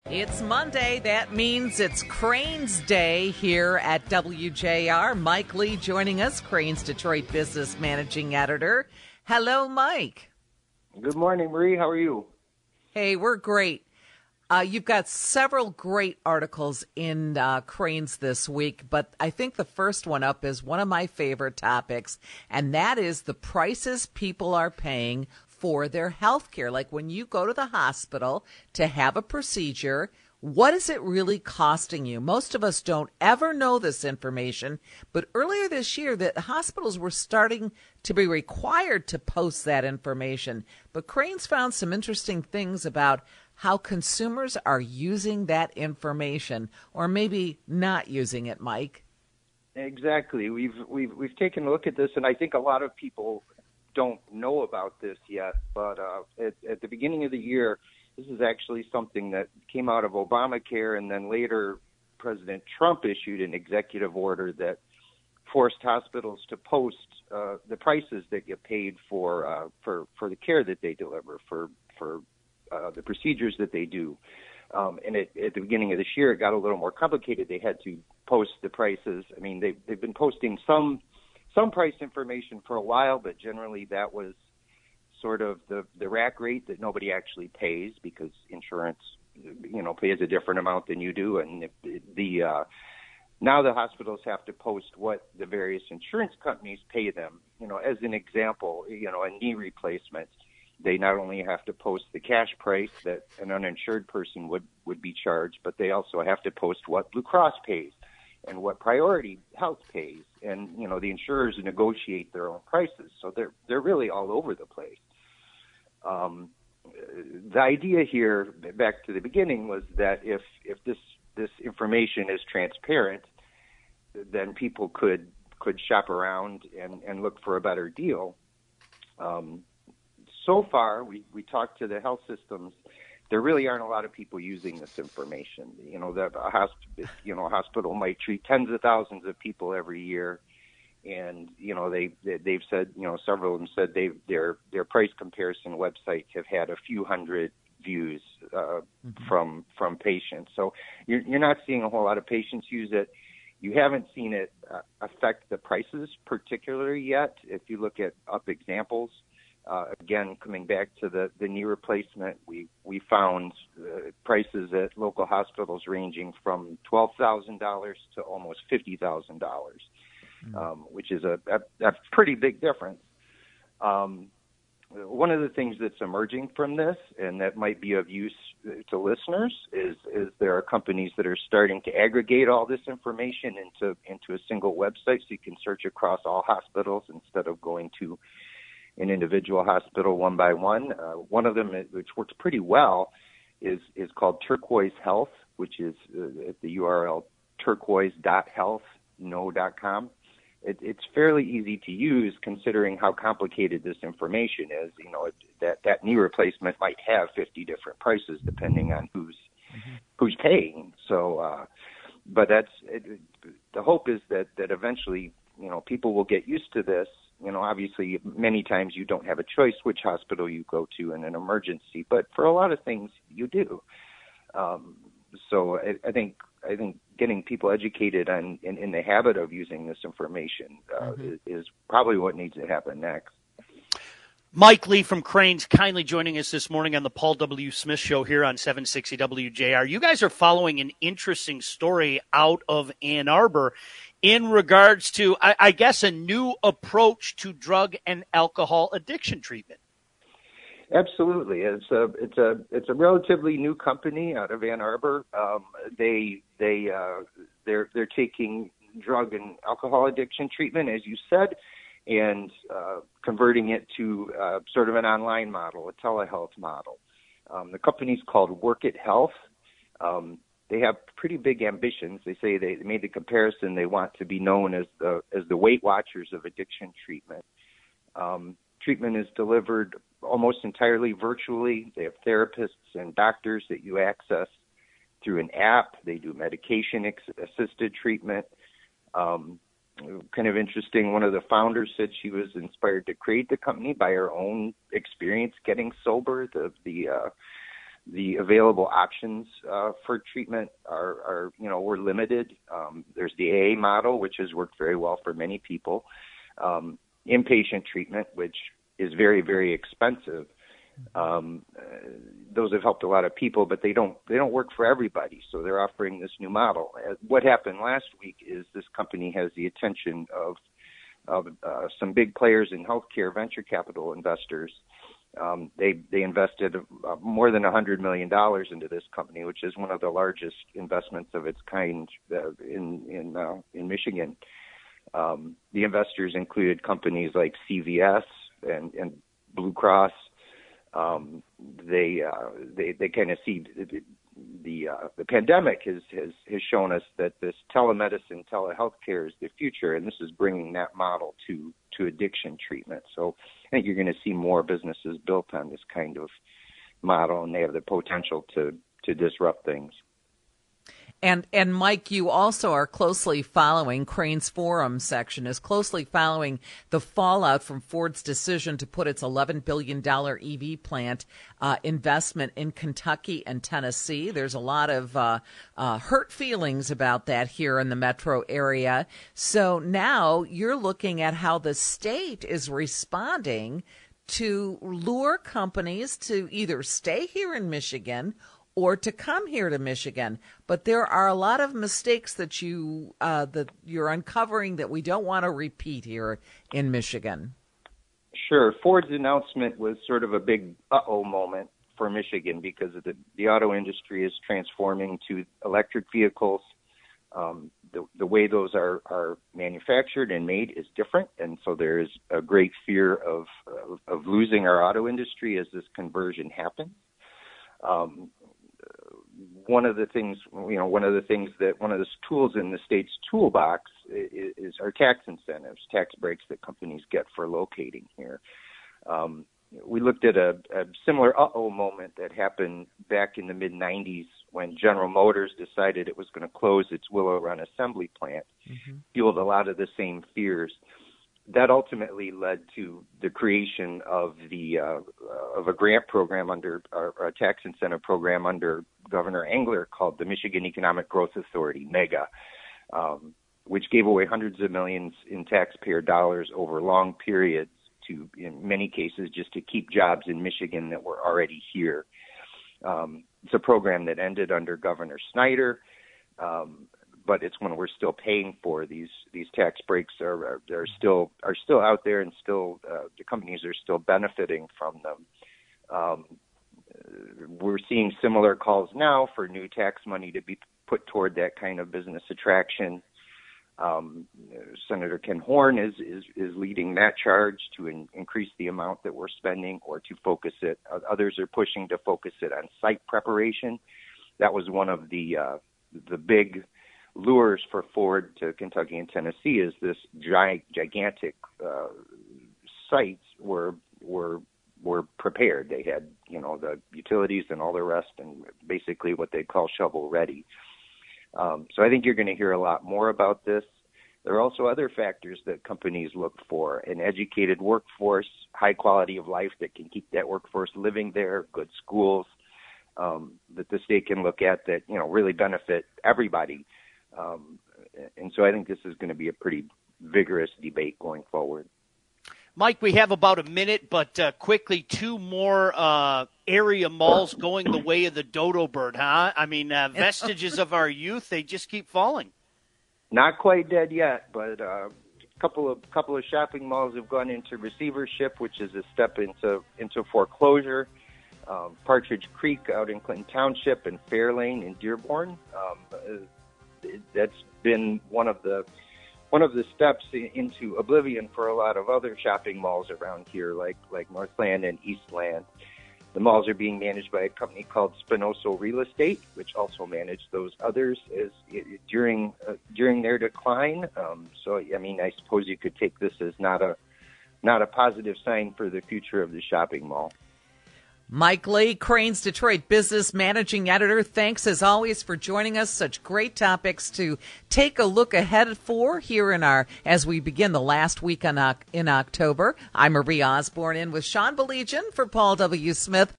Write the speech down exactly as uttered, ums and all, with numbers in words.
It's Monday. That means it's Cranes Day here at W J R. Mike Lee joining us, Cranes Detroit Business Managing Editor. Hello, Mike. Good morning, Marie. How are you? Hey, we're great. Uh, you've got several great articles in uh, Cranes this week, but I think the first one up is one of my favorite topics, and that is the prices people are paying for their health care. Like when you go to the hospital to have a procedure, what is it really costing you? Most of us don't ever know this information, but earlier this year, the hospitals were starting to be required to post that information. But Cranes found some interesting things about how consumers are using that information, or maybe not using it, Mike. Exactly. We've we've we've taken a look at this, and I think a lot of people don't know about this yet. But uh, at, at the beginning of the year, this is actually something that came out of Obamacare, and then later President Trump issued an executive order that forced hospitals to post uh, the prices that get paid for uh, for for the care that they deliver, for for uh, the procedures that they do. Um, and it, at the beginning of this year, it got a little more complicated. They had to post the prices. I mean, they, they've been posting some some price information for a while, but generally that was sort of the, the rack rate that nobody actually pays because insurance, you know, pays a different amount than you do. And the, the uh, now the hospitals have to post what the various insurance companies pay them. You know, as an example, you know, a knee replacement, they not only have to post the cash price that an uninsured person would, would be charged, but they also have to post what Blue Cross pays and what Priority Health pays. And, you know, the insurers negotiate their own prices. So they're, they're really all over the place. Um, the idea here, back to the beginning, was that if, if this, this information is transparent, then people could, could shop around and, and look for a better deal. Um, So far, we, we talked to the health systems. There really aren't a lot of people using this information. You know, that a hospital, you know, a hospital might treat tens of thousands of people every year, and you know, they, they they've said, you know, several of them said they their their price comparison websites have had a few hundred views uh, mm-hmm. from from patients. So you're you're not seeing a whole lot of patients use it. You haven't seen it uh, affect the prices particularly yet. If you look at up examples. Uh, again, coming back to the, the knee replacement, we, we found uh, prices at local hospitals ranging from twelve thousand dollars to almost fifty thousand dollars, mm-hmm. um, which is a, a, a pretty big difference. Um, one of the things that's emerging from this, and that might be of use to listeners, is, is there are companies that are starting to aggregate all this information into, into a single website so you can search across all hospitals instead of going to an individual hospital one by one. Uh, one of them, which works pretty well, is is called Turquoise Health, which is uh, at the U R L turquoise dot health no dot com. It, it's fairly easy to use considering how complicated this information is. You know, it, that, that knee replacement might have fifty different prices depending on who's mm-hmm. who's paying. So, uh, but that's it, the hope is that, that eventually, you know, people will get used to this. You know, obviously, many times you don't have a choice which hospital you go to in an emergency, but for a lot of things, you do. Um, so I, I think I think getting people educated on in, in the habit of using this information uh, mm-hmm. is, is probably what needs to happen next. Mike Lee from Cranes kindly joining us this morning on the Paul W. Smith Show here on seven sixty W J R. You guys are following an interesting story out of Ann Arbor in regards to, I, I guess, a new approach to drug and alcohol addiction treatment. Absolutely, it's a it's a it's a relatively new company out of Ann Arbor. Um, they they uh, they're they're taking drug and alcohol addiction treatment, as you said, and uh, converting it to uh, sort of an online model, a telehealth model. Um, the company's called Work It Health. Um, They have pretty big ambitions. They say they made the comparison. They want to be known as the as the Weight Watchers of addiction treatment. Um, treatment is delivered almost entirely virtually. They have therapists and doctors that you access through an app. They do medication-assisted treatment. Um, kind of interesting, one of the founders said she was inspired to create the company by her own experience getting sober. The the uh, the available options uh, for treatment are, are, you know, we're limited. Um, there's the A A model, which has worked very well for many people. Um, inpatient treatment, which is very, very expensive. Um, uh, those have helped a lot of people, but they don't they don't work for everybody. So they're offering this new model. Uh, what happened last week is this company has the attention of of uh, some big players in healthcare, venture capital investors. Um, they they invested uh, more than one hundred million dollars into this company, which is one of the largest investments of its kind uh, in in uh, in Michigan. Um, the investors included companies like C V S and, and Blue Cross. Um, they, uh, they, they kind of see the, the, uh, the pandemic has, has, has shown us that this telemedicine, telehealth care is the future, and this is bringing that model to, to addiction treatment. So I think you're going to see more businesses built on this kind of model, and they have the potential to, to disrupt things. And and Mike, you also are closely following, Crane's Forum section is closely following the fallout from Ford's decision to put its eleven billion dollars E V plant uh, investment in Kentucky and Tennessee. There's a lot of uh, uh, hurt feelings about that here in the metro area. So now you're looking at how the state is responding to lure companies to either stay here in Michigan or to come here to Michigan. But there are a lot of mistakes that you uh, that you're uncovering that we don't want to repeat here in Michigan. Sure. Ford's announcement was sort of a big uh-oh moment for Michigan because of the, the auto industry is transforming to electric vehicles. Um, the, the way those are, are manufactured and made is different, and so there is a great fear of, of, of losing our auto industry as this conversion happens. Um, One of the things, you know, one of the things that one of the tools in the state's toolbox is, is our tax incentives, tax breaks that companies get for locating here. Um, we looked at a, a similar uh-oh moment that happened back in the mid nineties when General Motors decided it was going to close its Willow Run assembly plant, mm-hmm. fueled a lot of the same fears. That ultimately led to the creation of the uh, of a grant program under or a tax incentive program under Governor Engler called the Michigan Economic Growth Authority, MEGA, um, which gave away hundreds of millions in taxpayer dollars over long periods to, in many cases, just to keep jobs in Michigan that were already here. Um, it's a program that ended under Governor Snyder. Um, But it's when we're still paying for these these tax breaks are are, are still are still out there, and still uh, the companies are still benefiting from them. Um, we're seeing similar calls now for new tax money to be put toward that kind of business attraction. Um, Senator Ken Horn is, is is leading that charge to in, increase the amount that we're spending, or to focus it. Others are pushing to focus it on site preparation. That was one of the uh, the big lures for Ford to Kentucky and Tennessee, is this gi- gigantic uh, sites were were were prepared. They had, you know, the utilities and all the rest, and basically what they call shovel ready. Um, so I think you're going to hear a lot more about this. There are also other factors that companies look for: an educated workforce, high quality of life that can keep that workforce living there, good schools um, that the state can look at that, you know, really benefit everybody. Um, and so I think this is going to be a pretty vigorous debate going forward. Mike, we have about a minute, but uh, quickly, two more uh, area malls going the way of the dodo bird, huh? I mean, uh, vestiges of our youth, they just keep falling. Not quite dead yet, but uh, a couple of couple of shopping malls have gone into receivership, which is a step into into foreclosure. Um, Partridge Creek out in Clinton Township, and Fairlane in Dearborn. Um, that's been one of the one of the steps into oblivion for a lot of other shopping malls around here, like like Northland and Eastland. The malls are being managed by a company called Spinoso Real Estate, which also managed those others as during uh, during their decline. Um, so, I mean, I suppose you could take this as not a not a positive sign for the future of the shopping mall. Mike Lee, Crain's Detroit Business Managing Editor, thanks as always for joining us. Such great topics to take a look ahead for here in our, as we begin the last week in, in October. I'm Marie Osborne, in with Sean Baligian for Paul W. Smith.